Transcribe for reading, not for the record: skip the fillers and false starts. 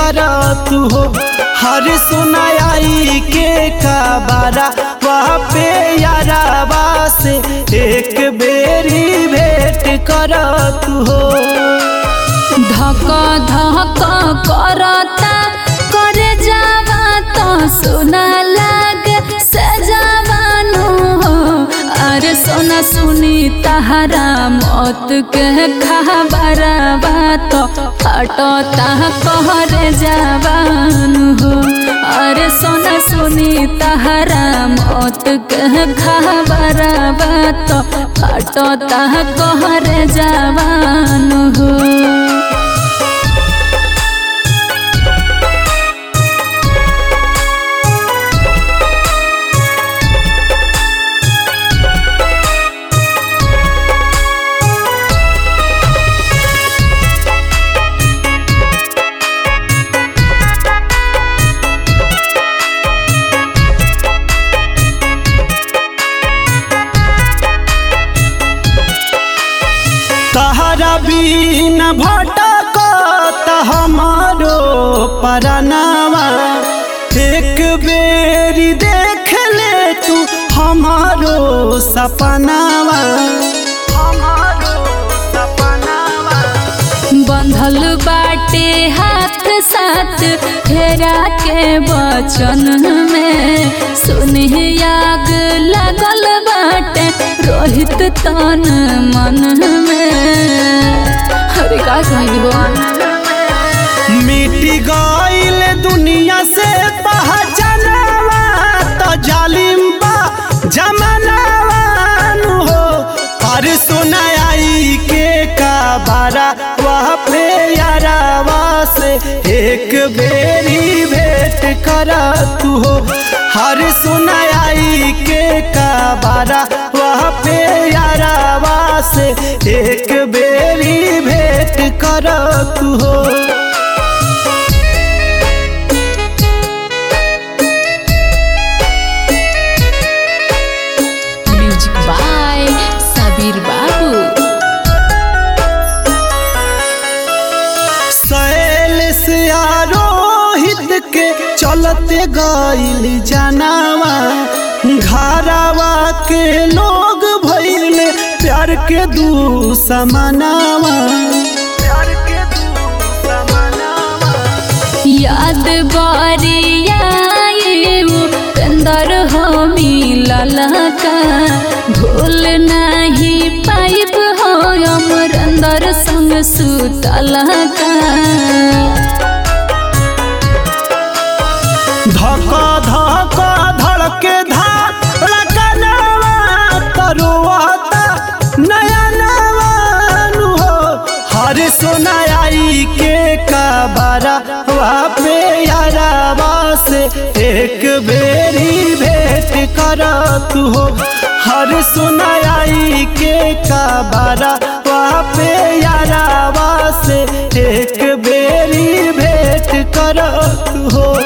करत हो। हर सुनाई के कबारा वहाँ पे यारावा से एक बेरी भेंट करत हो। धक धक करता करे जावा तो सुना लागे से जवानू हो। अरे सोना सुनी तहरा मौत के खबरवा तो फटता कहरे जवानू हो। अरे सोना सुनी तहरा मौत के खबरवा तो फटता कहरे जवानू हो। तहरा बीन भटकत हमारो परनावा। एक बेरी देख ले तू हमारो सपनावा। बंधल बाटे हाथ साथ फेरा के वचन में सुनी आग लगल बाटे रोहित तन मन में। अरे का कहिबो मिटी गईल दुनिया से पहचानवा तो जालिम बा जमानावा हो। पर सुनाई के कबारा वहाँ पे यारावा से एक बेरी भेंट करत हो। हर सुनाई के कबारा वहाँ पे यारावा से एक बेरी भेंट करत हो। म्यूजिक बाय सबीर बाबू। शैलेश आरोहित के चलते गईल जनावा। घरावा के लोग भइले प्यार के दुश्मनावा। याद बारिया अंदर हो मिलल का भूल नहीं पाइब हो अमर अंदर संग सुतल का। धक धक धड़के धड़कनवा तरुआता नयनवा हो। हर सुनाई के कबारा वहाँ पे यारावा से एक बेरी भेंट करत हो। हर सुनाई के कबारा वहाँ पे यारावा से एक बेरी भेंट करत हो।